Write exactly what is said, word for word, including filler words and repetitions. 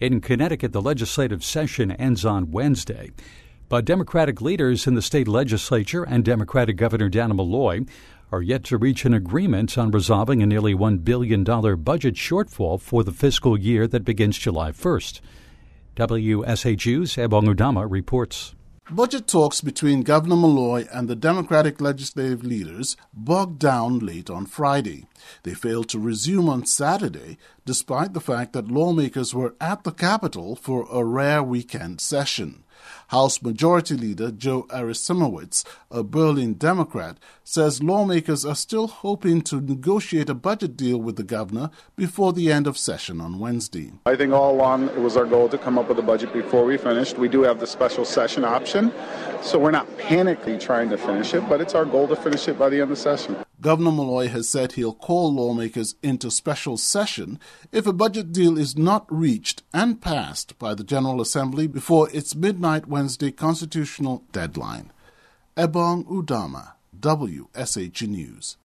In Connecticut, the legislative session ends on Wednesday, but Democratic leaders in the state legislature and Democratic Governor Dannel Malloy are yet to reach an agreement on resolving a nearly one billion dollars budget shortfall for the fiscal year that begins July first. W S H U's Ebong Udama reports. Budget talks between Governor Malloy and the Democratic legislative leaders bogged down late on Friday. They failed to resume on Saturday, despite the fact that lawmakers were at the Capitol for a rare weekend session. House Majority Leader Joe Aristimowicz, a Berlin Democrat, says lawmakers are still hoping to negotiate a budget deal with the governor before the end of session on Wednesday. I think all along it was our goal to come up with a budget before we finished. We do have the special session option, so we're not panicking trying to finish it, but it's our goal to finish it by the end of session. Governor Malloy has said he'll call lawmakers into special session if a budget deal is not reached and passed by the General Assembly before its midnight Wednesday constitutional deadline. Ebong Udama, W S H U News.